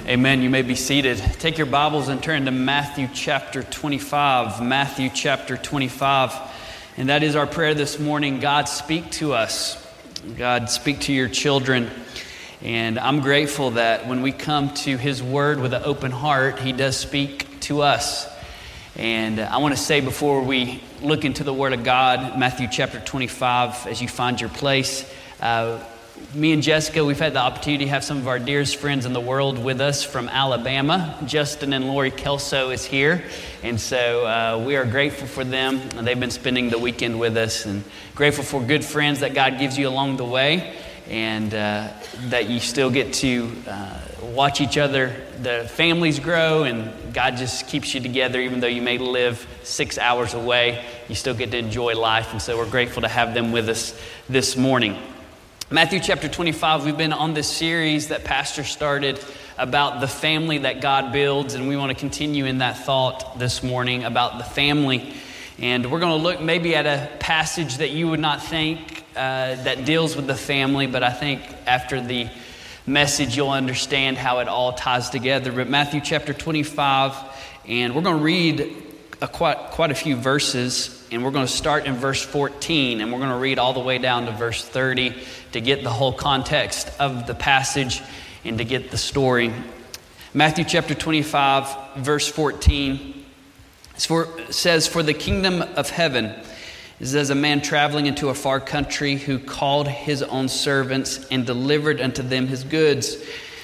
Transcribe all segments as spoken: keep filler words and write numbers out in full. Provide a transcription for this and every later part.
Amen. You may be seated. Take your Bibles and turn to Matthew chapter twenty-five. Matthew chapter twenty-five. And that is our prayer this morning. God, speak to us. God, speak to your children. And I'm grateful that when we come to His Word with an open heart, He does speak to us. And I want to say before we look into the Word of God, Matthew chapter twenty-five, as you find your place, uh, me and Jessica, we've had the opportunity to have some of our dearest friends in the world with us from Alabama. Justin and Lori Kelso is here, and so uh, we are grateful for them. They've been spending the weekend with us, and grateful for good friends that God gives you along the way, and uh, that you still get to uh, watch each other, the families grow, and God just keeps you together. Even though you may live six hours away, you still get to enjoy life, and so we're grateful to have them with us this morning. Matthew chapter twenty-five, we've been on this series that Pastor started about the family that God builds, and we want to continue in that thought this morning about the family. And we're going to look maybe at a passage that you would not think uh, that deals with the family, but I think after the message you'll understand how it all ties together. But Matthew chapter twenty-five, and we're going to read a quite, quite a few verses. And we're going to start in verse fourteen, and we're going to read all the way down to verse thirty to get the whole context of the passage and to get the story. Matthew chapter twenty-five, verse fourteen says, "For the kingdom of heaven is as a man traveling into a far country, who called his own servants and delivered unto them his goods.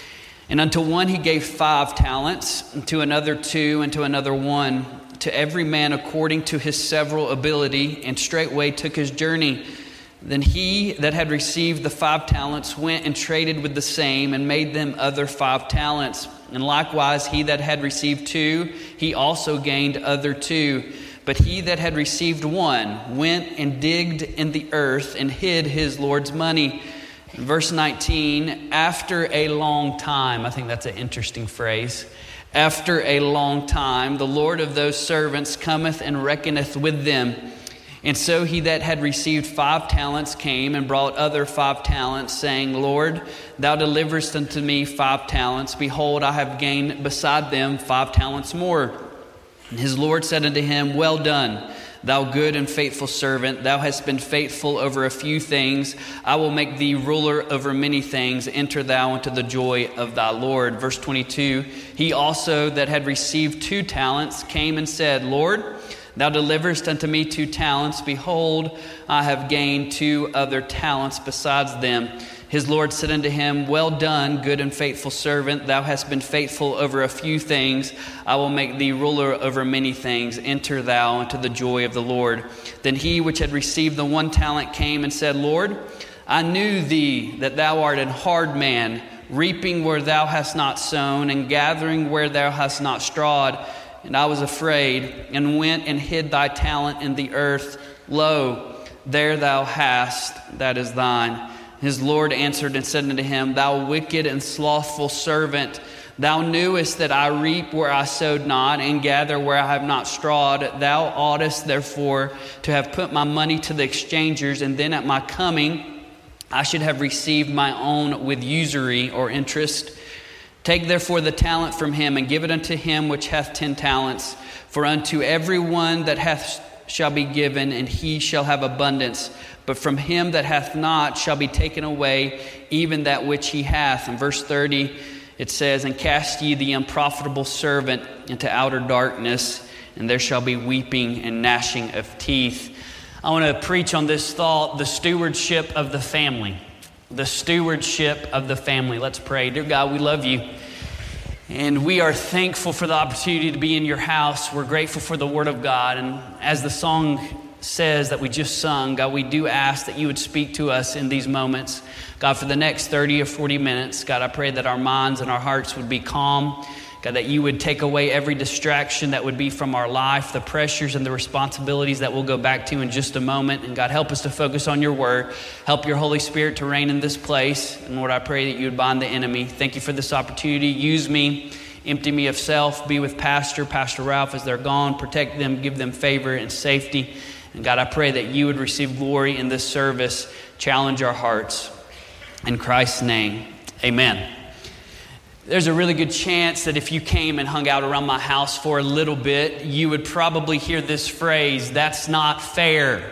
And unto one he gave five talents, and to another two, and to another one, to every man according to his several ability, and straightway took his journey. Then he that had received the five talents went and traded with the same, and made them other five talents. And likewise he that had received two, he also gained other two. But he that had received one went and digged in the earth, and hid his Lord's money." Verse nineteen, "After a long time," I think that's an interesting phrase. "After a long time, the Lord of those servants cometh and reckoneth with them. And so he that had received five talents came and brought other five talents, saying, Lord, thou deliverest unto me five talents. Behold, I have gained beside them five talents more. And his Lord said unto him, Well done, thou good and faithful servant. Thou hast been faithful over a few things. I will make thee ruler over many things. Enter thou into the joy of thy Lord." Verse twenty-two, "He also that had received two talents came and said, Lord, thou deliverest unto me two talents. Behold, I have gained two other talents besides them. His Lord said unto him, Well done, good and faithful servant. Thou hast been faithful over a few things. I will make thee ruler over many things. Enter thou into the joy of the Lord. Then he which had received the one talent came and said, Lord, I knew thee, that thou art an hard man, reaping where thou hast not sown, and gathering where thou hast not strawed. And I was afraid, and went and hid thy talent in the earth. Lo, there thou hast, that is thine. His Lord answered and said unto him, Thou wicked and slothful servant, thou knewest that I reap where I sowed not, and gather where I have not strawed. Thou oughtest therefore to have put my money to the exchangers, and then at my coming I should have received my own with usury or interest. Take therefore the talent from him, and give it unto him which hath ten talents. For unto every one that hath shall be given, and he shall have abundance. But from him that hath not shall be taken away even that which he hath." In verse thirty, it says, "And cast ye the unprofitable servant into outer darkness, and there shall be weeping and gnashing of teeth." I want to preach on this thought, the stewardship of the family. The stewardship of the family. Let's pray. Dear God, we love you. And we are thankful for the opportunity to be in your house. We're grateful for the Word of God. And as the song says that we just sung, God, we do ask that you would speak to us in these moments. God, for the next thirty or forty minutes, God, I pray that our minds and our hearts would be calm. God, that you would take away every distraction that would be from our life, the pressures and the responsibilities that we'll go back to in just a moment. And God, help us to focus on your word. Help your Holy Spirit to reign in this place. And Lord, I pray that you would bind the enemy. Thank you for this opportunity. Use me. Empty me of self. Be with Pastor, Pastor Ralph as they're gone. Protect them. Give them favor and safety. And God, I pray that you would receive glory in this service. Challenge our hearts. In Christ's name, amen. there's a really good chance that if you came and hung out around my house for a little bit, you would probably hear this phrase, "That's not fair."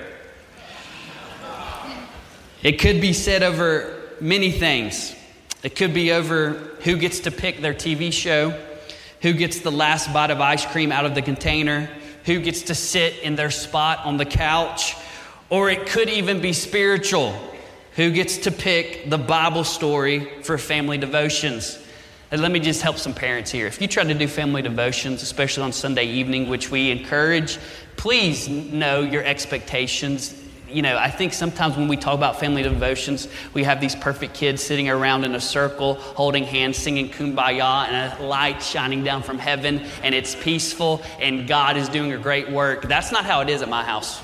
It could be said over many things. It could be over who gets to pick their T V show, who gets the last bite of ice cream out of the container, who gets to sit in their spot on the couch, or it could even be spiritual. Who gets to pick the Bible story for family devotions? And let me just help some parents here. If you try to do family devotions, especially on Sunday evening, which we encourage, please know your expectations. You know, I think sometimes when we talk about family devotions, we have these perfect kids sitting around in a circle, holding hands, singing Kumbaya, and a light shining down from heaven, and it's peaceful, and God is doing a great work. That's not how it is at my house.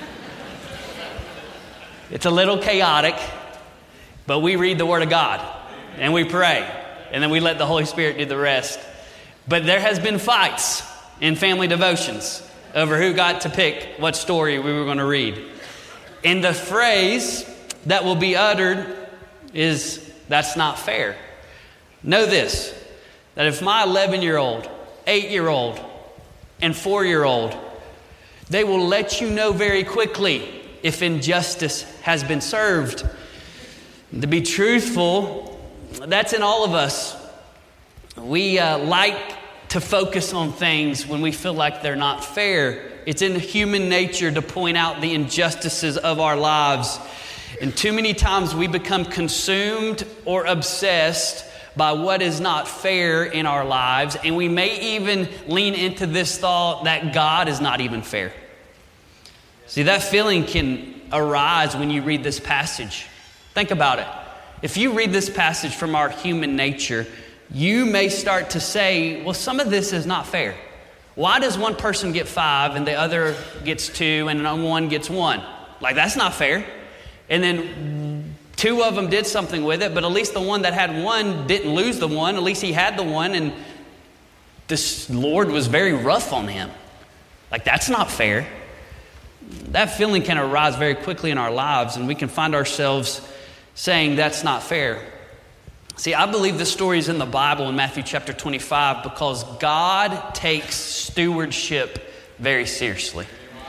It's a little chaotic, but we read the Word of God, and we pray, and then we let the Holy Spirit do the rest. But there has been fights in family devotions over who got to pick what story we were going to read. And the phrase that will be uttered is, "That's not fair." Know this, that if my eleven-year-old, eight-year-old, and four-year-old, they will let you know very quickly if injustice has been served. To be truthful, that's in all of us. We uh, like to focus on things when we feel like they're not fair. It's in human nature to point out the injustices of our lives. And too many times we become consumed or obsessed by what is not fair in our lives. And we may even lean into this thought that God is not even fair. See, that feeling can arise when you read this passage. Think about it. If you read this passage from our human nature, you may start to say, well, some of this is not fair. Why does one person get five and the other gets two and one gets one? Like, that's not fair. And then two of them did something with it, but at least the one that had one didn't lose the one. At least he had the one, and this Lord was very rough on him. Like, that's not fair. That feeling can arise very quickly in our lives, and we can find ourselves saying that's not fair. See, I believe this story is in the Bible in Matthew chapter twenty-five because God takes stewardship very seriously.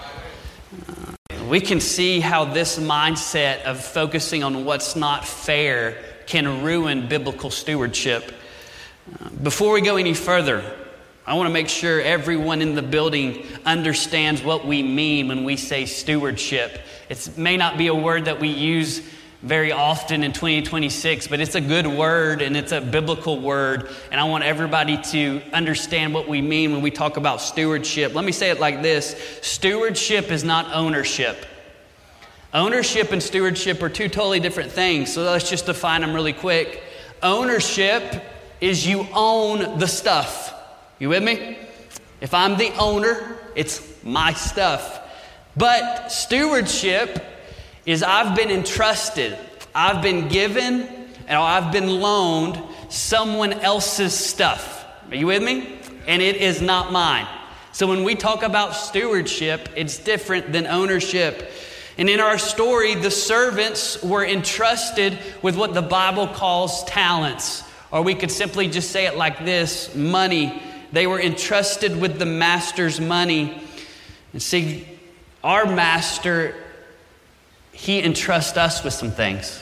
Uh, we can see how this mindset of focusing on what's not fair can ruin biblical stewardship. Uh, before we go any further, I want to make sure everyone in the building understands what we mean when we say stewardship. It may not be a word that we use very often in twenty twenty-six, but it's a good word and it's a biblical word. And I want everybody to understand what we mean when we talk about stewardship. Let me say it like this. Stewardship is not ownership. Ownership and stewardship are two totally different things. So let's just define them really quick. Ownership is you own the stuff. You with me? If I'm the owner, it's my stuff. But stewardship is I've been entrusted, I've been given, and I've been loaned someone else's stuff. Are you with me? And it is not mine. So when we talk about stewardship, it's different than ownership. And in our story, the servants were entrusted with what the Bible calls talents. Or we could simply just say it like this, money. They were entrusted with the master's money. And see, our master, he entrusts us with some things.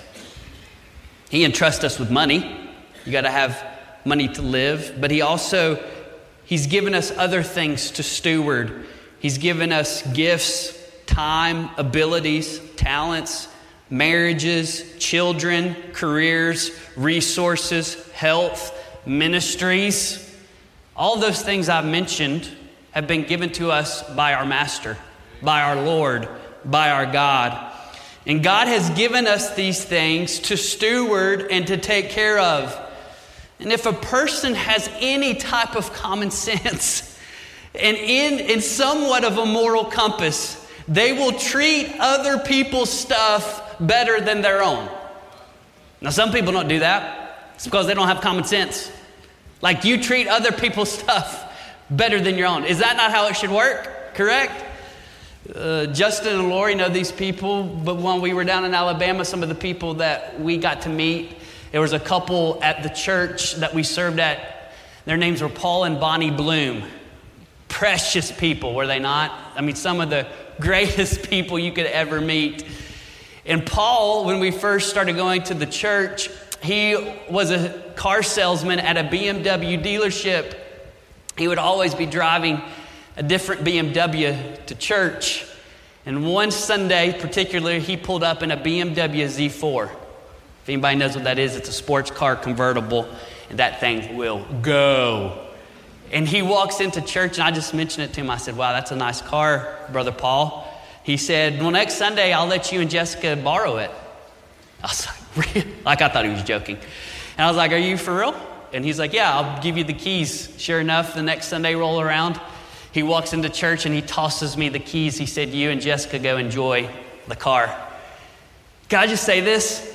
He entrusts us with money. You got to have money to live. But he also, he's given us other things to steward. He's given us gifts, time, abilities, talents, marriages, children, careers, resources, health, ministries. All those things I've mentioned have been given to us by our master, by our Lord, by our God. And God has given us these things to steward and to take care of. And if a person has any type of common sense and in, in somewhat of a moral compass, they will treat other people's stuff better than their own. Now, some people don't do that. It's because they don't have common sense. Like, you treat other people's stuff better than your own. Is that not how it should work? Correct? Uh, Justin and Lori know these people, but when we were down in Alabama, some of the people that we got to meet, There was a couple at the church that we served at. Their names were Paul and Bonnie Bloom. Precious people, were they not? I mean, some of the greatest people you could ever meet. And Paul, when we first started going to the church, he was a car salesman at a B M W dealership. He would always be driving a different B M W to church. And one Sunday, particularly, he pulled up in a B M W Z four. If anybody knows what that is, it's a sports car convertible, and that thing will go. And he walks into church, and I just mentioned it to him. I said, wow, that's a nice car, Brother Paul. He said, well, next Sunday, I'll let you and Jessica borrow it. I was like, really? Like, I thought he was joking. And I was like, are you for real? And he's like, yeah, I'll give you the keys. Sure enough, the next Sunday roll around, he walks into church, and he tosses me the keys. He said, you and Jessica go enjoy the car. Can I just say this?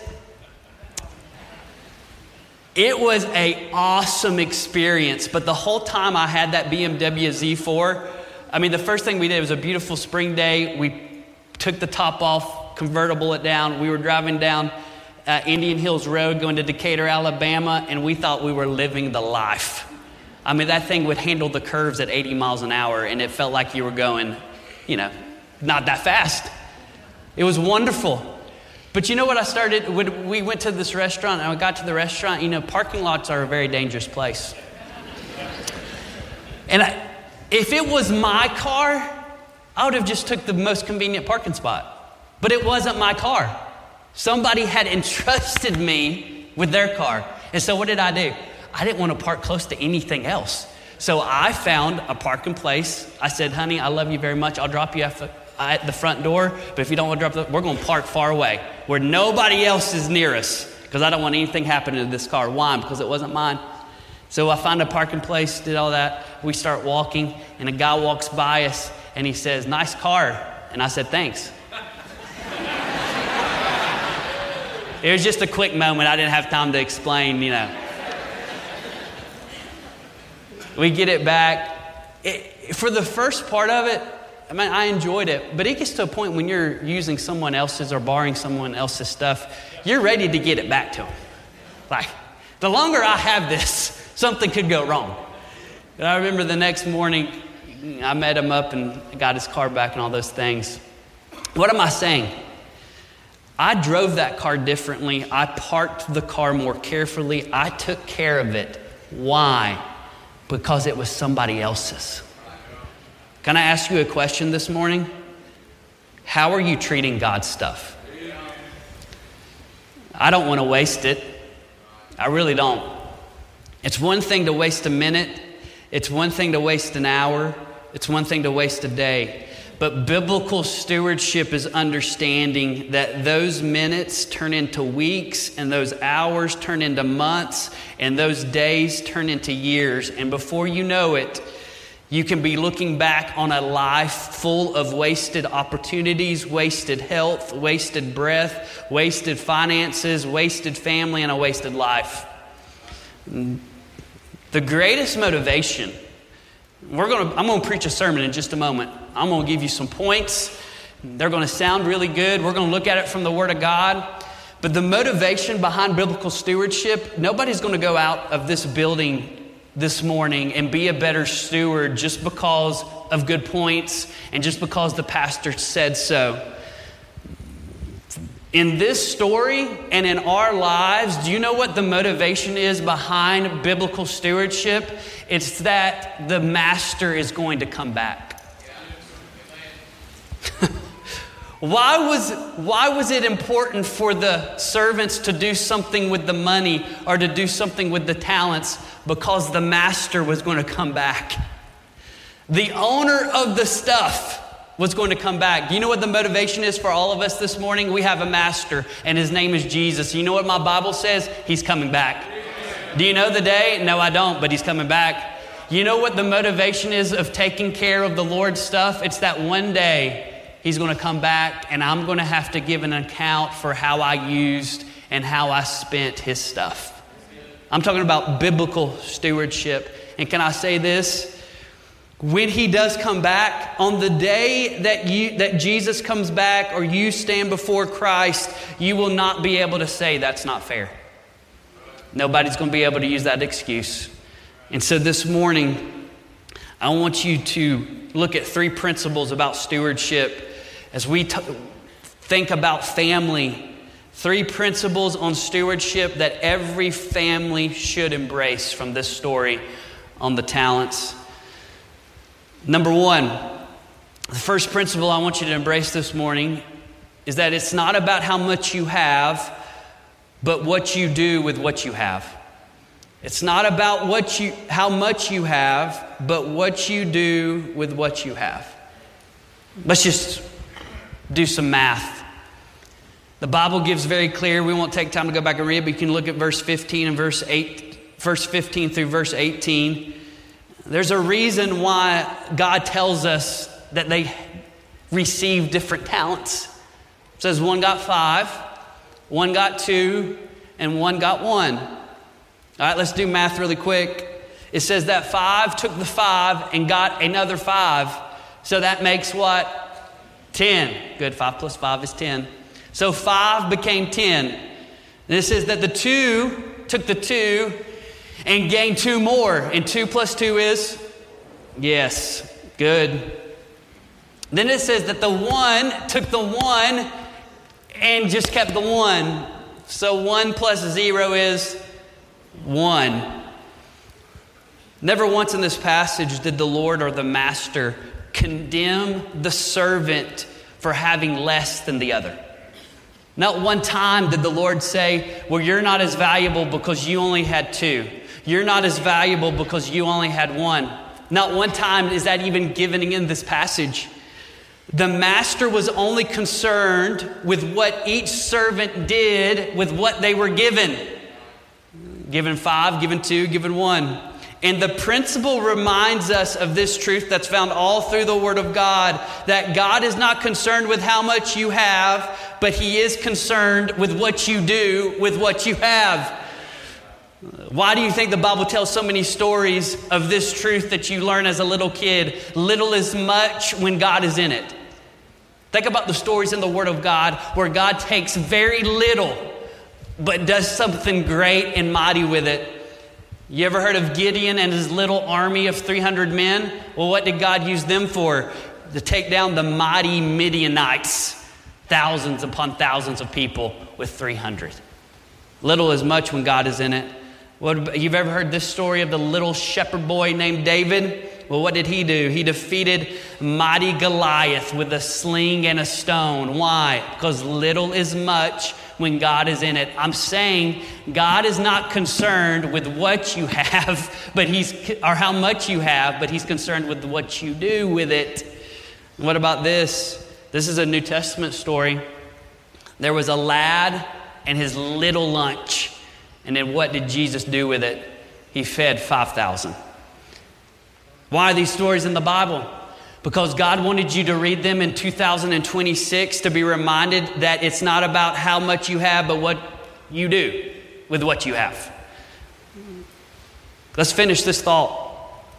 It was an awesome experience, but the whole time I had that B M W Z four, I mean, the first thing we did was a beautiful spring day. We took the top off, convertible it down. We were driving down uh, Indian Hills Road going to Decatur, Alabama, and we thought we were living the life. I mean, that thing would handle the curves at eighty miles an hour, and it felt like you were going, you know, not that fast. It was wonderful. But you know what I started, when we went to this restaurant and I got to the restaurant, you know, parking lots are a very dangerous place. And I, if it was my car, I would have just took the most convenient parking spot. But it wasn't my car. Somebody had entrusted me with their car. And so what did I do? I didn't want to park close to anything else. So I found a parking place. I said, honey, I love you very much. I'll drop you at the, at the front door. But if you don't want to drop the, we're going to park far away where nobody else is near us, because I don't want anything happening to this car. Why? Because it wasn't mine. So I found a parking place, did all that. We start walking, and a guy walks by us, and he says, nice car. And I said, thanks. It was just a quick moment. I didn't have time to explain, you know. We get it back. It, for the first part of it, I mean, I enjoyed it. But it gets to a point when you're using someone else's or borrowing someone else's stuff, you're ready to get it back to them. Like, the longer I have this, something could go wrong. And I remember the next morning, I met him up and got his car back and all those things. What am I saying? I drove that car differently. I parked the car more carefully. I took care of it. Why? Because it was somebody else's. Can I ask you a question this morning? How are you treating God's stuff? I don't want to waste it. I really don't. It's one thing to waste a minute. It's one thing to waste an hour. It's one thing to waste a day. But biblical stewardship is understanding that those minutes turn into weeks, and those hours turn into months, and those days turn into years. And before you know it, you can be looking back on a life full of wasted opportunities, wasted health, wasted breath, wasted finances, wasted family, and a wasted life. The greatest motivation, we're gonna, I'm going to preach a sermon in just a moment. I'm going to give you some points. They're going to sound really good. We're going to look at it from the Word of God. But the motivation behind biblical stewardship, nobody's going to go out of this building this morning and be a better steward just because of good points and just because the pastor said so. In this story and in our lives, do you know what the motivation is behind biblical stewardship? It's that the master is going to come back. Why was, why was it important for the servants to do something with the money or to do something with the talents? Because the master was going to come back. The owner of the stuff was going to come back. Do you know what the motivation is for all of us this morning? We have a master, and his name is Jesus. You know what my Bible says? He's coming back. Do you know the day? No, I don't, but he's coming back. You know what the motivation is of taking care of the Lord's stuff? It's that one day he's going to come back, and I'm going to have to give an account for how I used and how I spent his stuff. I'm talking about biblical stewardship. And can I say this? When he does come back, on the day that you that Jesus comes back or you stand before Christ, you will not be able to say that's not fair. Nobody's going to be able to use that excuse. And so this morning, I want you to look at three principles about stewardship as we t- think about family. Three principles on stewardship that every family should embrace from this story on the talents. Number one, the first principle I want you to embrace this morning is that it's not about how much you have, but what you do with what you have. It's not about what you, how much you have, but what you do with what you have. Let's just do some math. The Bible gives very clear, we won't take time to go back and read, but you can look at verse fifteen and verse eight, verse fifteen through verse eighteen. There's a reason why God tells us that they received different talents. It says one got five, one got two, and one got one. All right, let's do math really quick. It says that five took the five and got another five. So that makes what? ten. Good, five plus five is ten. So five became ten. And it says that the two took the two and gained two more. And two plus two is? Yes, good. Then it says that the one took the one and just kept the one. So one plus zero is one. Never once in this passage did the Lord or the master condemn the servant for having less than the other. Not one time did the Lord say, well, you're not as valuable because you only had two. You're not as valuable because you only had one. Not one time is that even given in this passage. The master was only concerned with what each servant did with what they were given. Given five, given two, given one. And the principle reminds us of this truth that's found all through the Word of God, that God is not concerned with how much you have, but He is concerned with what you do with what you have. Why do you think the Bible tells so many stories of this truth that you learn as a little kid? Little is much when God is in it. Think about the stories in the Word of God where God takes very little but does something great and mighty with it. You ever heard of Gideon and his little army of three hundred men? Well, what did God use them for? To take down the mighty Midianites. Thousands upon thousands of people with three hundred. Little is much when God is in it. What, you've ever heard this story of the little shepherd boy named David? Well, what did he do? He defeated mighty Goliath with a sling and a stone. Why? Because little is much when God is in it. I'm saying God is not concerned with what you have, but he's or how much you have, but He's concerned with what you do with it. What about this? This is a New Testament story. There was a lad and his little lunch. And then what did Jesus do with it? He fed five thousand. Why are these stories in the Bible? Because God wanted you to read them in two thousand twenty-six to be reminded that it's not about how much you have, but what you do with what you have. Let's finish this thought.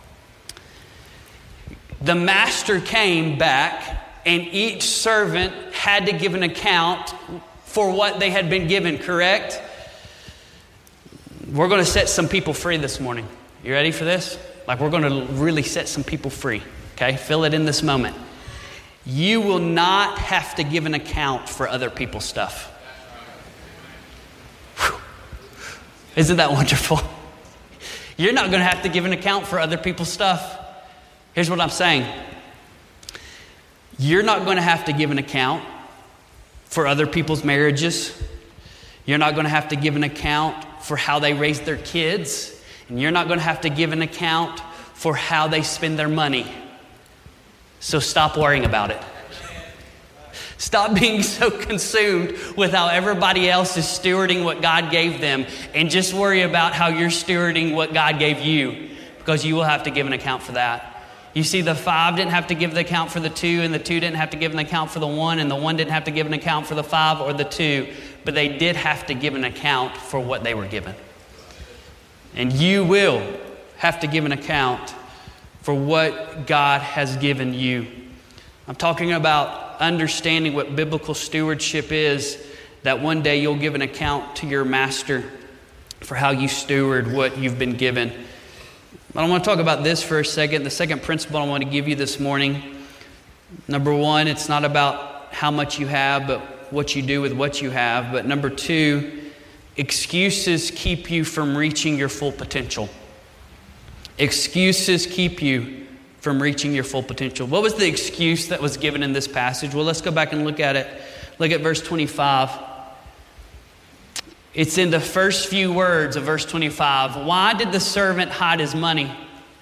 The master came back and each servant had to give an account for what they had been given, correct? We're going to set some people free this morning. You ready for this? Like we're going to really set some people free. Okay, feel it in this moment. You will not have to give an account for other people's stuff. Whew. Isn't that wonderful? You're not going to have to give an account for other people's stuff. Here's what I'm saying. You're not going to have to give an account for other people's marriages. You're not going to have to give an account for how they raise their kids. And you're not going to have to give an account for how they spend their money. So stop worrying about it. Stop being so consumed with how everybody else is stewarding what God gave them, and just worry about how you're stewarding what God gave you, because you will have to give an account for that. You see, the five didn't have to give the account for the two, and the two didn't have to give an account for the one, and the one didn't have to give an account for the five or the two, but they did have to give an account for what they were given. And you will have to give an account for what God has given you. I'm talking about understanding what biblical stewardship is, that one day you'll give an account to your master. for how you steward what you've been given. But I want to talk about this for a second. The second principle I want to give you this morning. Number one, it's not about how much you have, but what you do with what you have. But number two, excuses keep you from reaching your full potential. Excuses keep you from reaching your full potential. What was the excuse that was given in this passage? Well, let's go back and look at it. Look at verse twenty-five. It's in the first few words of verse twenty-five. Why did the servant hide his money?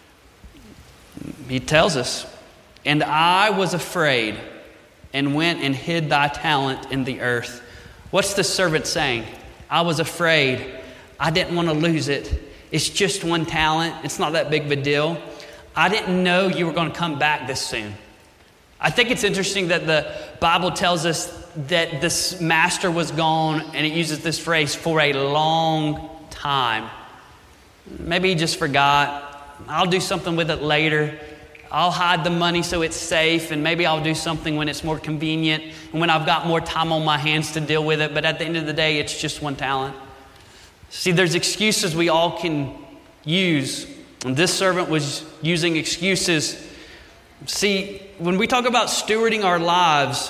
He tells us, and I was afraid and went and hid thy talent in the earth. What's the servant saying? I was afraid. I didn't want to lose it. It's just one talent. It's not that big of a deal. I didn't know you were going to come back this soon. I think it's interesting that the Bible tells us that this master was gone, and it uses this phrase, for a long time. Maybe he just forgot. I'll do something with it later. I'll hide the money so it's safe, and maybe I'll do something when it's more convenient and when I've got more time on my hands to deal with it. But at the end of the day, it's just one talent. See, there's excuses we all can use. And this servant was using excuses. See, when we talk about stewarding our lives,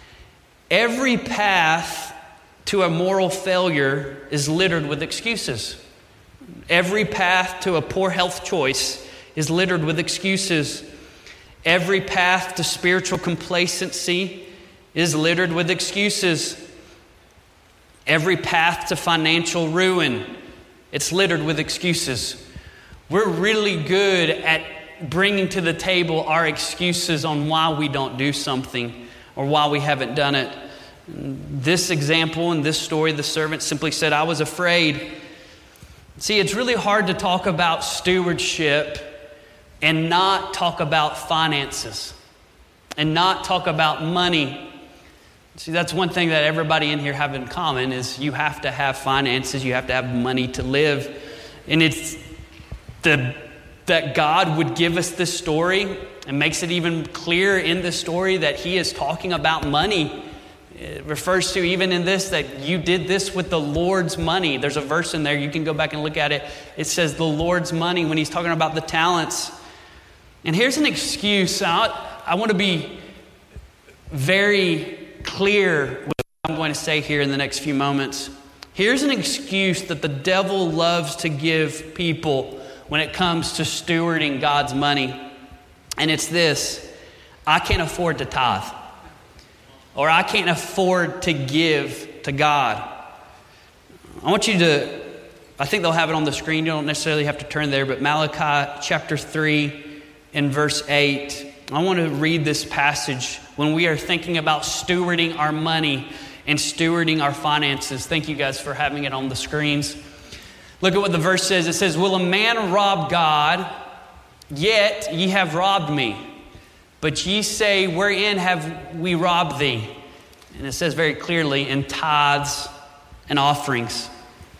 every path to a moral failure is littered with excuses. Every path to a poor health choice is littered with excuses. Every path to spiritual complacency is littered with excuses. Every path to financial ruin, it's littered with excuses. We're really good at bringing to the table our excuses on why we don't do something or why we haven't done it. This example in this story, the servant simply said, I was afraid. See, it's really hard to talk about stewardship and not talk about finances and not talk about money. See, that's one thing that everybody in here have in common is you have to have finances, you have to have money to live. And it's the that God would give us this story and makes it even clearer in the story that he is talking about money. It refers to even in this that you did this with the Lord's money. There's a verse in there, you can go back and look at it. It says the Lord's money when he's talking about the talents. And here's an excuse. I, I want to be very clear with what I'm going to say here in the next few moments. Here's an excuse that the devil loves to give people when it comes to stewarding God's money. And it's this: I can't afford to tithe. Or I can't afford to give to God. I want you to, I think they'll have it on the screen. You don't necessarily have to turn there, but Malachi chapter three and verse eight. I want to read this passage when we are thinking about stewarding our money and stewarding our finances. Thank you guys for having it on the screens. Look at what the verse says. It says, will a man rob God? Yet ye have robbed me. But ye say, wherein have we robbed thee? And it says very clearly, in tithes and offerings.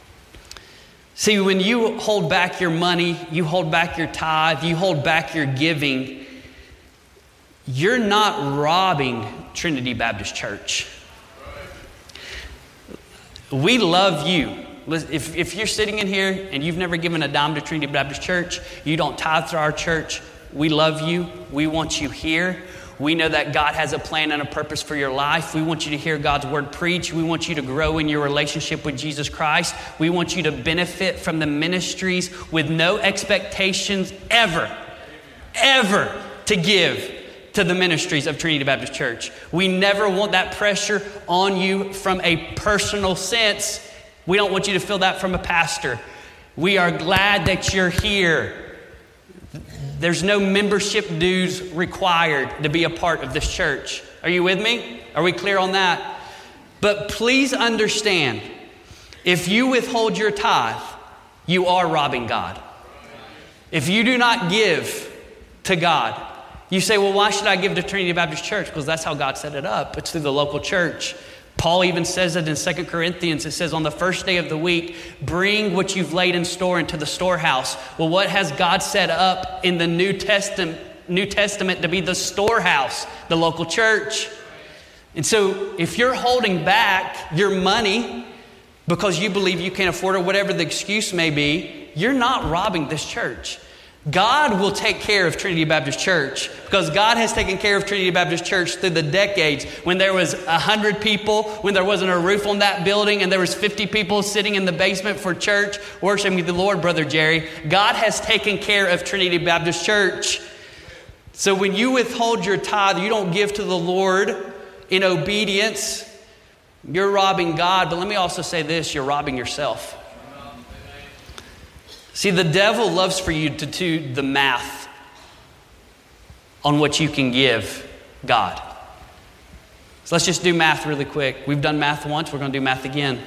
See, when you hold back your money, you hold back your tithe, you hold back your giving, you're not robbing Trinity Baptist Church. We love you. If, if you're sitting in here and you've never given a dime to Trinity Baptist Church, you don't tithe to our church, we love you. We want you here. We know that God has a plan and a purpose for your life. We want you to hear God's word preached. We want you to grow in your relationship with Jesus Christ. We want you to benefit from the ministries with no expectations ever, ever to give to the ministries of Trinity Baptist Church. We never want that pressure on you from a personal sense. We don't want you to feel that from a pastor. We are glad that you're here. There's no membership dues required to be a part of this church. Are you with me? Are we clear on that? But please understand, if you withhold your tithe, you are robbing God. If you do not give to God, you say, well, why should I give to Trinity Baptist Church? Because that's how God set it up. It's through the local church. Paul even says it in Second Corinthians. It says on the first day of the week, bring what you've laid in store into the storehouse. Well, what has God set up in the New Testament, New Testament to be the storehouse? The local church. And so if you're holding back your money, because you believe you can't afford it, or whatever the excuse may be, you're not robbing this church. God will take care of Trinity Baptist Church because God has taken care of Trinity Baptist Church through the decades when there was a hundred people, when there wasn't a roof on that building and there was fifty people sitting in the basement for church worshiping the Lord, Brother Jerry. God has taken care of Trinity Baptist Church. So when you withhold your tithe, you don't give to the Lord in obedience, you're robbing God. But let me also say this, you're robbing yourself. See, the devil loves for you to do the math on what you can give God. So let's just do math really quick. We've done math once, we're going to do math again.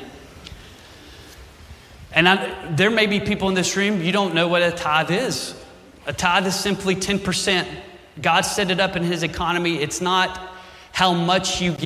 And I, there may be people in this room, you don't know what a tithe is. A tithe is simply ten percent. God set it up in His economy. It's not how much you give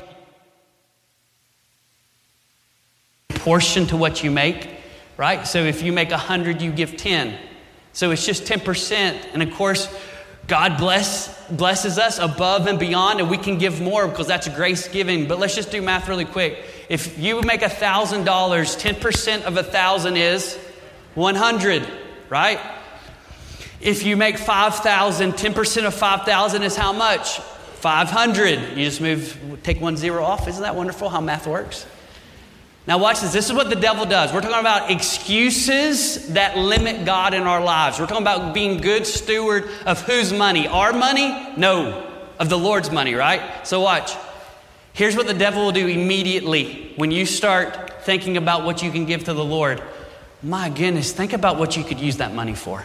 in proportion to what you make. Right? So if you make a hundred, you give ten. So it's just ten percent. And of course, God bless blesses us above and beyond, and we can give more because that's grace giving. But let's just do math really quick. If you make a thousand dollars, ten percent of a thousand is one hundred, right? If you make five thousand, ten percent of five thousand is how much? five hundred. You just move, take one zero off. Isn't that wonderful how math works? Now watch this. This is what the devil does. We're talking about excuses that limit God in our lives. We're talking about being good steward of whose money? Our money? No, of the Lord's money, right? So watch. Here's what the devil will do immediately when you start thinking about what you can give to the Lord. My goodness, think about what you could use that money for.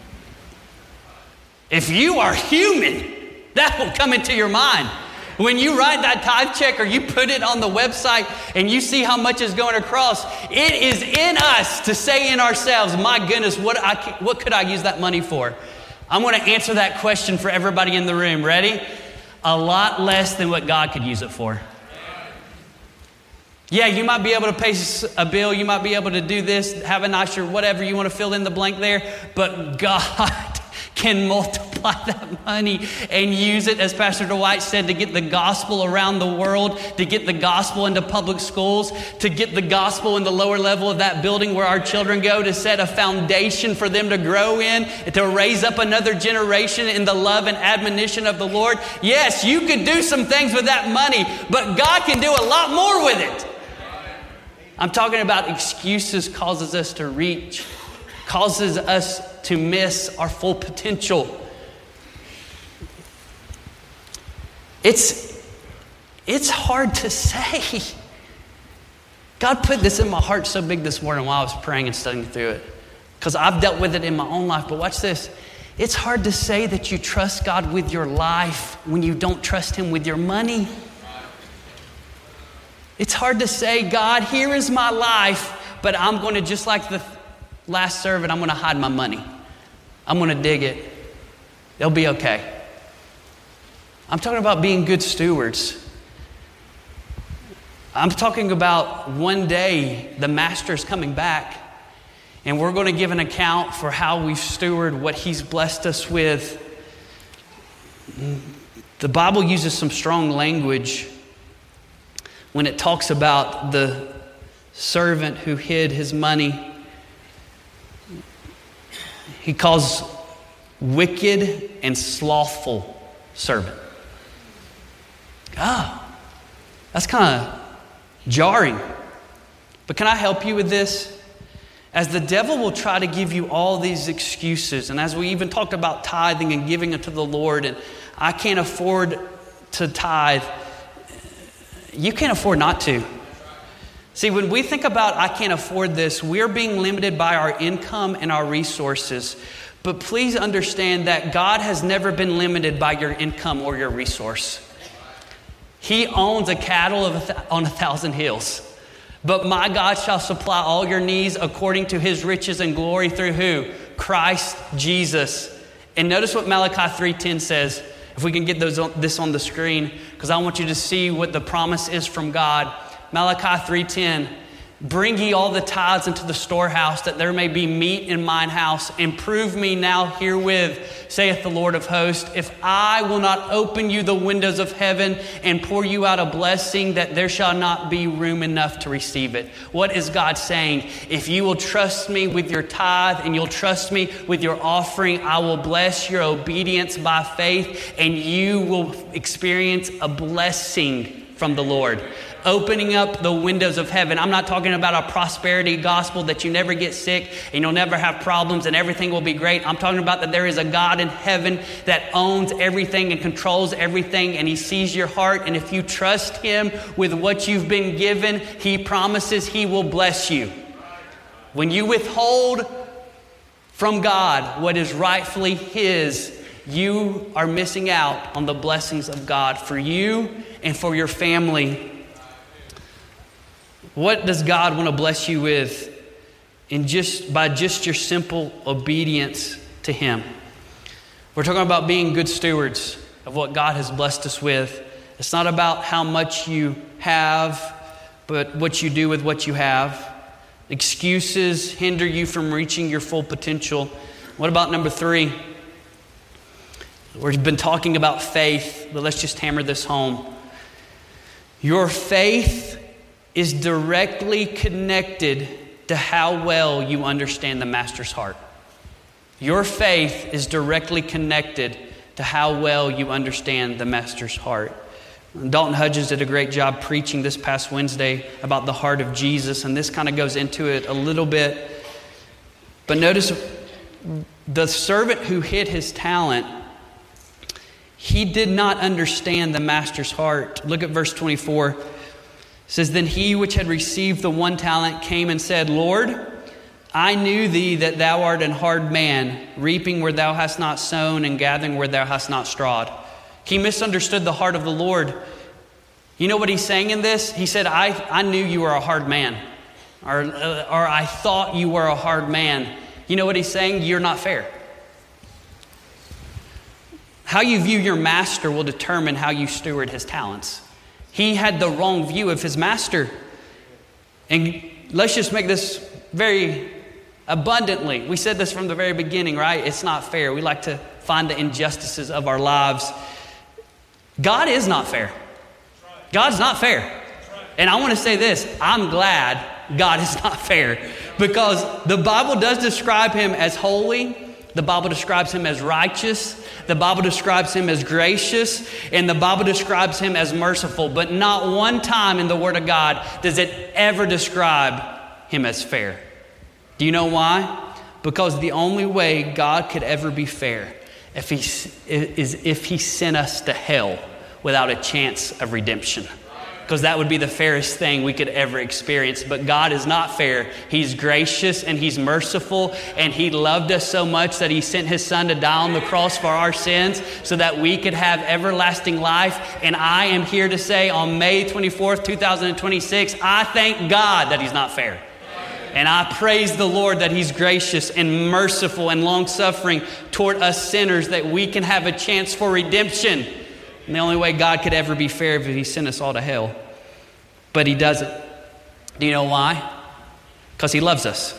If you are human, that will come into your mind. When you write that tithe check or you put it on the website and you see how much is going across, it is in us to say in ourselves, my goodness, what I what could I use that money for? I'm going to answer that question for everybody in the room. Ready? A lot less than what God could use it for. Yeah, you might be able to pay a bill. You might be able to do this, have a nice or whatever you want to fill in the blank there. But God can multiply that money and use it, as Pastor Dwight said, to get the gospel around the world, to get the gospel into public schools, to get the gospel in the lower level of that building where our children go, to set a foundation for them to grow in, to raise up another generation in the love and admonition of the Lord. Yes, you could do some things with that money, but God can do a lot more with it. I'm talking about excuses causes us to reach, causes us to miss our full potential. It's, it's hard to say. God put this in my heart so big this morning while I was praying and studying through it, because I've dealt with it in my own life. But watch this. It's hard to say that you trust God with your life when you don't trust Him with your money. It's hard to say, God, here is my life, but I'm going to, just like the last servant, I'm going to hide my money. I'm going to dig it. It'll be okay. I'm talking about being good stewards. I'm talking about one day the master's coming back and we're going to give an account for how we've stewarded what He's blessed us with. The Bible uses some strong language when it talks about the servant who hid his money. He calls wicked and slothful servant. Oh, that's kind of jarring. But can I help you with this? As the devil will try to give you all these excuses, and as we even talked about tithing and giving it to the Lord, and I can't afford to tithe, you can't afford not to. See, when we think about I can't afford this, we're being limited by our income and our resources. But please understand that God has never been limited by your income or your resource. He owns a cattle of a th- on a thousand hills. But my God shall supply all your needs according to His riches and glory through who? Christ Jesus. And notice what Malachi three ten says. If we can get those on, this on the screen, because I want you to see what the promise is from God. Malachi three ten, Bring ye all the tithes into the storehouse, that there may be meat in mine house. And prove me now herewith, saith the Lord of hosts, if I will not open you the windows of heaven and pour you out a blessing, that there shall not be room enough to receive it. What is God saying? If you will trust me with your tithe and you'll trust me with your offering, I will bless your obedience by faith, and you will experience a blessing from the Lord. Opening up the windows of heaven. I'm not talking about a prosperity gospel that you never get sick and you'll never have problems and everything will be great. I'm talking about that there is a God in heaven that owns everything and controls everything, and He sees your heart. And if you trust Him with what you've been given, He promises He will bless you. When you withhold from God what is rightfully His, you are missing out on the blessings of God for you and for your family. What does God want to bless you with in just by just your simple obedience to Him? We're talking about being good stewards of what God has blessed us with. It's not about how much you have, but what you do with what you have. Excuses hinder you from reaching your full potential. What about number three? We've been talking about faith, but let's just hammer this home. Your faith is directly connected to how well you understand the Master's heart. Your faith is directly connected to how well you understand the Master's heart. Dalton Hudgens did a great job preaching this past Wednesday about the heart of Jesus, and this kind of goes into it a little bit. But notice the servant who hid his talent, he did not understand the Master's heart. Look at verse twenty-four. It says, then he which had received the one talent came and said, Lord, I knew thee that thou art an hard man, reaping where thou hast not sown and gathering where thou hast not strawed. He misunderstood the heart of the Lord. You know what he's saying in this? He said, I, I knew you were a hard man, or, or I thought you were a hard man. You know what he's saying? You're not fair. How you view your master will determine how you steward his talents. He had the wrong view of his master. And let's just make this very abundantly. We said this from the very beginning, right? It's not fair. We like to find the injustices of our lives. God is not fair. God's not fair. And I want to say this. I'm glad God is not fair, because the Bible does describe Him as holy. The Bible describes Him as righteous. The Bible describes Him as gracious. And the Bible describes Him as merciful. But not one time in the Word of God does it ever describe Him as fair. Do you know why? Because the only way God could ever be fair if he, is if He sent us to hell without a chance of redemption. Because that would be the fairest thing we could ever experience. But God is not fair. He's gracious and He's merciful. And He loved us so much that He sent His Son to die on the cross for our sins so that we could have everlasting life. And I am here to say on May twenty-fourth, twenty twenty-six, I thank God that He's not fair. And I praise the Lord that He's gracious and merciful and long-suffering toward us sinners, that we can have a chance for redemption. And the only way God could ever be fair is if He sent us all to hell. But He doesn't. Do you know why? Because He loves us.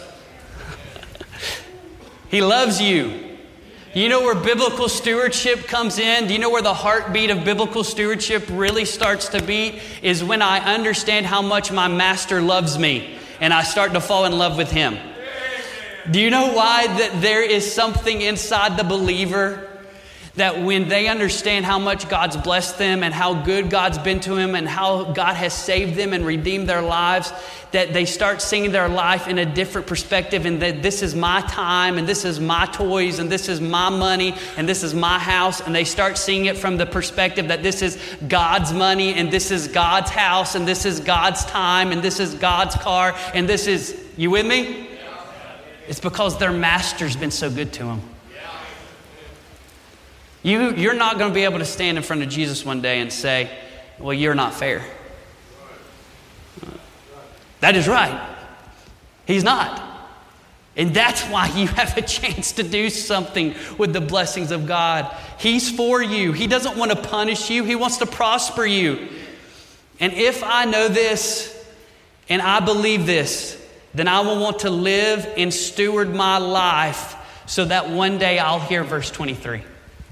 He loves you. You know where biblical stewardship comes in? Do you know where the heartbeat of biblical stewardship really starts to beat? Is when I understand how much my master loves me and I start to fall in love with Him. Do you know why that there is something inside the believer that when they understand how much God's blessed them and how good God's been to them and how God has saved them and redeemed their lives, that they start seeing their life in a different perspective, and that this is my time and this is my toys and this is my money and this is my house, and they start seeing it from the perspective that this is God's money and this is God's house and this is God's time and this is God's car and this is, you with me? It's because their master's been so good to them. You, you're not going to be able to stand in front of Jesus one day and say, well, you're not fair. That is right. He's not. And that's why you have a chance to do something with the blessings of God. He's for you. He doesn't want to punish you. He wants to prosper you. And if I know this, and I believe this, then I will want to live and steward my life so that one day I'll hear verse twenty-three.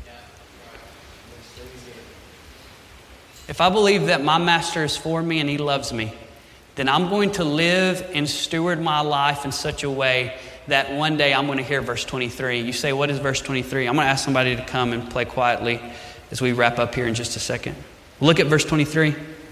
If I believe that my master is for me and he loves me, then I'm going to live and steward my life in such a way that one day I'm going to hear verse twenty-three. You say, what is verse twenty-three? I'm going to ask somebody to come and play quietly as we wrap up here in just a second. Look at verse twenty-three.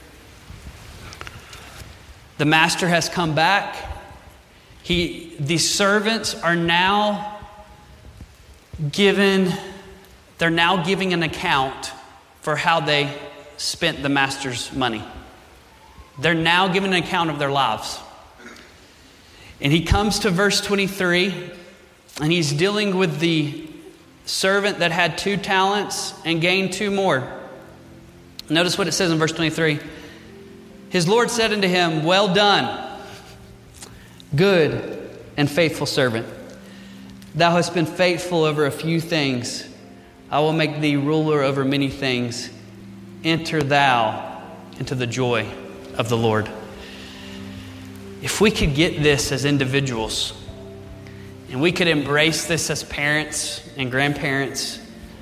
The master has come back. He, the servants are now given, they're now giving an account for how they spent the master's money. They're now giving an account of their lives. And he comes to verse twenty-three, and he's dealing with the servant that had two talents and gained two more. Notice what it says in verse twenty-three. His Lord said unto him, well done, good and faithful servant. Thou hast been faithful over a few things. I will make thee ruler over many things. Enter thou into the joy of the Lord. If we could get this as individuals, and we could embrace this as parents and grandparents,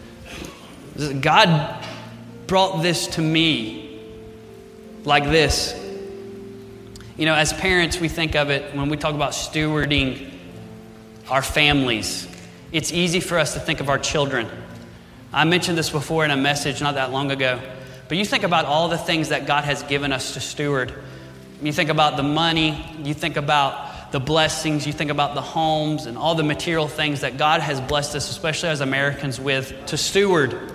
God brought this to me like this. You know, as parents, we think of it when we talk about stewarding our families. It's easy for us to think of our children. I mentioned this before in a message not that long ago. But you think about all the things that God has given us to steward. You think about the money, you think about the blessings, you think about the homes and all the material things that God has blessed us, especially as Americans, with to steward.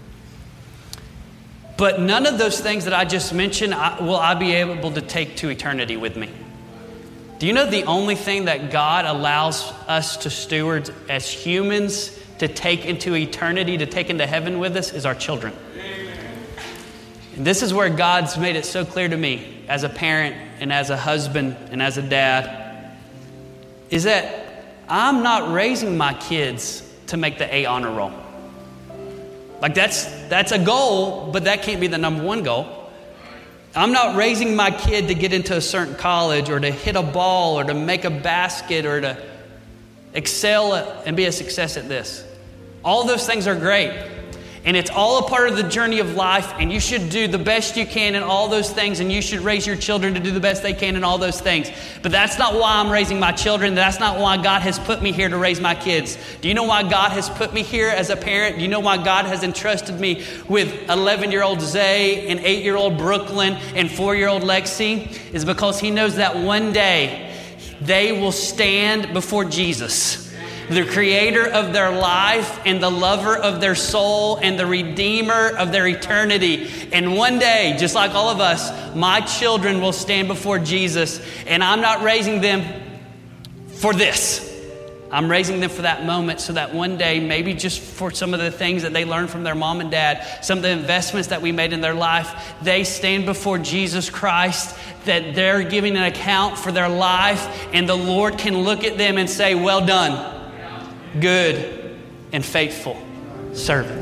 But none of those things that I just mentioned I, will I be able to take to eternity with me. Do you know the only thing that God allows us to steward as humans to take into eternity, to take into heaven with us, is our children? And this is where God's made it so clear to me as a parent and as a husband and as a dad, is that I'm not raising my kids to make the A honor roll. Like that's that's a goal, but that can't be the number one goal. I'm not raising my kid to get into a certain college or to hit a ball or to make a basket or to excel at, and be a success at this. All those things are great. And it's all a part of the journey of life, and you should do the best you can in all those things, and you should raise your children to do the best they can in all those things. But that's not why I'm raising my children. That's not why God has put me here to raise my kids. Do you know why God has put me here as a parent? Do you know why God has entrusted me with eleven-year-old Zay and eight-year-old Brooklyn and four-year-old Lexi? Is because He knows that one day they will stand before Jesus, the creator of their life and the lover of their soul and the redeemer of their eternity. And one day, just like all of us, my children will stand before Jesus. And I'm not raising them for this. I'm raising them for that moment so that one day, maybe just for some of the things that they learned from their mom and dad, some of the investments that we made in their life, they stand before Jesus Christ, that they're giving an account for their life, and the Lord can look at them and say, well done, good and faithful servant.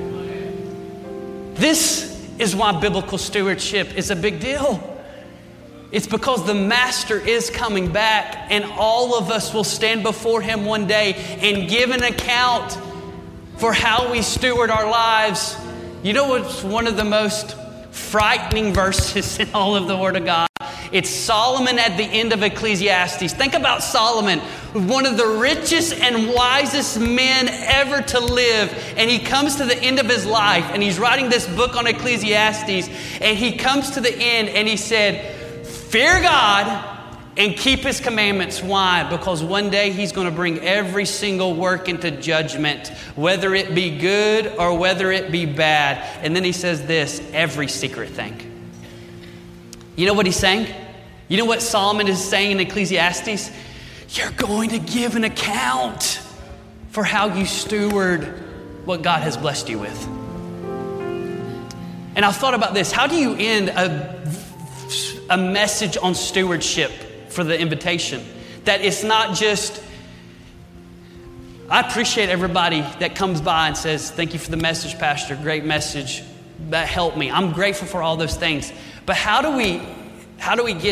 This is why biblical stewardship is a big deal. It's because the master is coming back, and all of us will stand before him one day and give an account for how we steward our lives. You know what's one of the most frightening verses in all of the Word of God? It's Solomon at the end of Ecclesiastes. Think about Solomon, one of the richest and wisest men ever to live. And he comes to the end of his life, and he's writing this book on Ecclesiastes. And he comes to the end and he said, fear God and keep his commandments. Why? Because one day he's going to bring every single work into judgment, whether it be good or whether it be bad. And then he says this, every secret thing. You know what he's saying? You know what Solomon is saying in Ecclesiastes? You're going to give an account for how you steward what God has blessed you with. And I've thought about this. How do you end a, a message on stewardship for the invitation? That it's not just, I appreciate everybody that comes by and says, thank you for the message, Pastor. Great message. That helped me. I'm grateful for all those things. But how do we, how do we get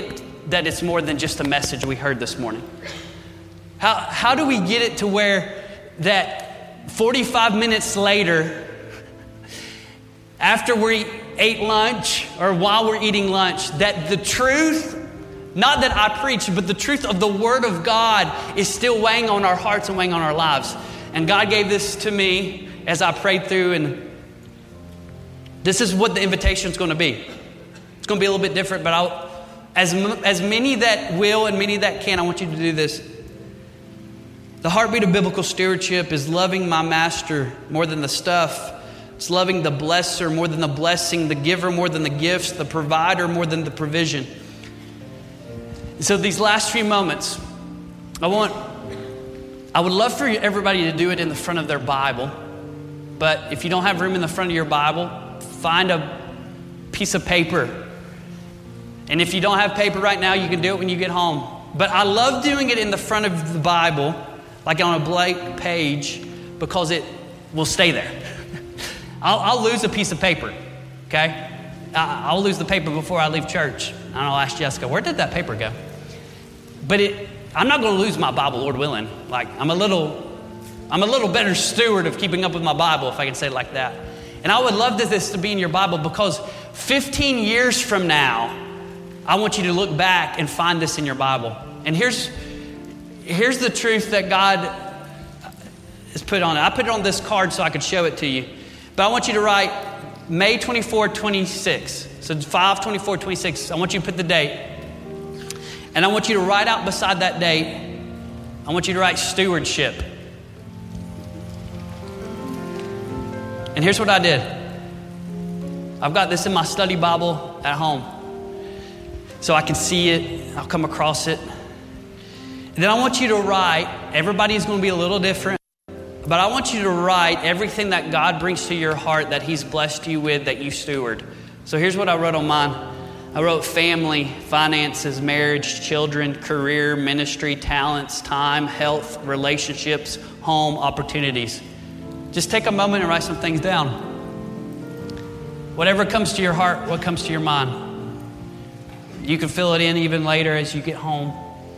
that it's more than just a message we heard this morning? How, how do we get it to where that forty-five minutes later, after we ate lunch or while we're eating lunch, that the truth, not that I preach, but the truth of the Word of God is still weighing on our hearts and weighing on our lives? And God gave this to me as I prayed through, and this is what the invitation is going to be. It's going to be a little bit different, but I'll, as, as many that will and many that can, I want you to do this. The heartbeat of biblical stewardship is loving my master more than the stuff. It's loving the blesser more than the blessing, the giver more than the gifts, the provider more than the provision. So these last few moments, I want, I would love for everybody to do it in the front of their Bible. But if you don't have room in the front of your Bible, find a piece of paper. And if you don't have paper right now, you can do it when you get home. But I love doing it in the front of the Bible, like on a blank page, because it will stay there. I'll, I'll lose a piece of paper, okay? I, I'll lose the paper before I leave church. And I'll ask Jessica, where did that paper go? But it, I'm not going to lose my Bible, Lord willing. Like, I'm a little, I'm a little better steward of keeping up with my Bible, if I can say it like that. And I would love this to be in your Bible, because fifteen years from now, I want you to look back and find this in your Bible. And here's, here's the truth that God has put on it. I put it on this card so I could show it to you. But I want you to write May twenty-fourth, twenty-six. So five twenty-four twenty-six. I want you to put the date. And I want you to write out beside that date, I want you to write stewardship. And here's what I did. I've got this in my study Bible at home, so I can see it. I'll come across it. And then I want you to write, everybody's going to be a little different, but I want you to write everything that God brings to your heart that He's blessed you with, that you steward. So here's what I wrote on mine. I wrote family, finances, marriage, children, career, ministry, talents, time, health, relationships, home, opportunities. Just take a moment and write some things down. Whatever comes to your heart, what comes to your mind. You can fill it in even later as you get home.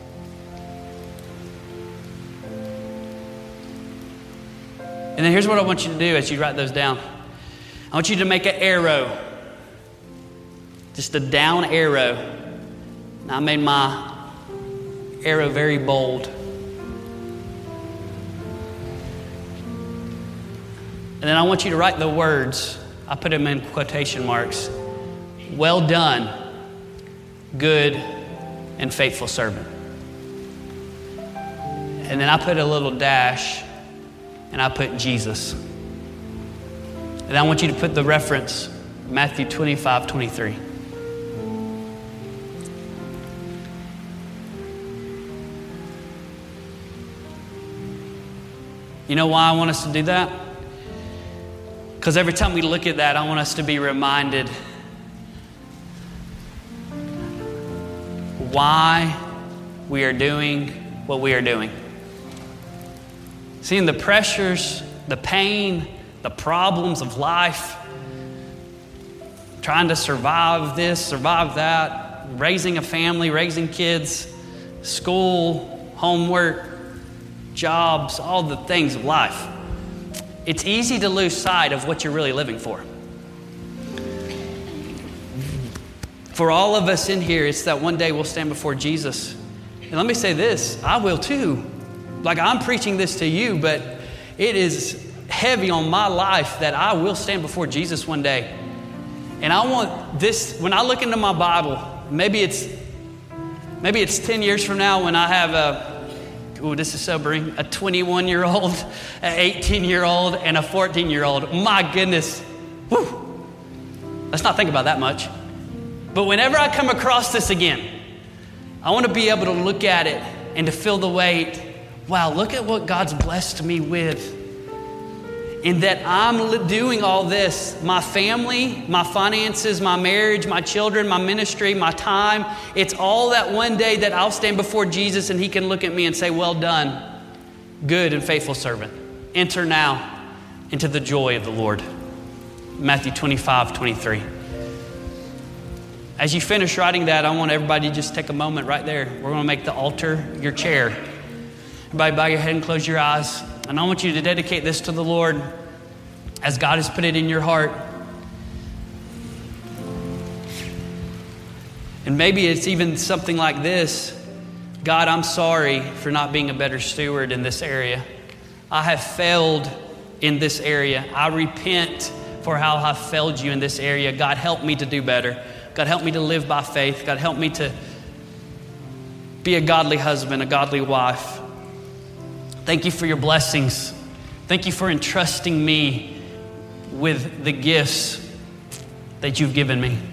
And then here's what I want you to do as you write those down. I want you to make an arrow. Just a down arrow. And I made my arrow very bold. And then I want you to write the words. I put them in quotation marks. Well done, good and faithful servant. And then I put a little dash and I put Jesus. And I want you to put the reference, Matthew twenty-five twenty-three. You know why I want us to do that? Because every time we look at that, I want us to be reminded why we are doing what we are doing. Seeing the pressures, the pain, the problems of life, trying to survive this, survive that, raising a family, raising kids, school, homework, jobs, all the things of life. It's easy to lose sight of what you're really living for. For all of us in here, it's that one day we'll stand before Jesus. And let me say this, I will too. Like, I'm preaching this to you, but it is heavy on my life that I will stand before Jesus one day. And I want this, when I look into my Bible, maybe it's maybe it's ten years from now when I have a, oh, this is sobering, a twenty-one-year-old, an eighteen-year-old, and a fourteen-year-old. My goodness. Whew. Let's not think about that much. But whenever I come across this again, I want to be able to look at it and to feel the weight. Wow, look at what God's blessed me with. In that I'm doing all this, my family, my finances, my marriage, my children, my ministry, my time. It's all that one day that I'll stand before Jesus and He can look at me and say, well done, good and faithful servant. Enter now into the joy of the Lord. Matthew twenty-five twenty-three. As you finish writing that, I want everybody to just take a moment right there. We're going to make the altar your chair. Everybody bow your head and close your eyes. And I want you to dedicate this to the Lord as God has put it in your heart. And maybe it's even something like this. God, I'm sorry for not being a better steward in this area. I have failed in this area. I repent for how I've failed you in this area. God, help me to do better. God, help me to live by faith. God, help me to be a godly husband, a godly wife. Thank you for your blessings. Thank you for entrusting me with the gifts that you've given me.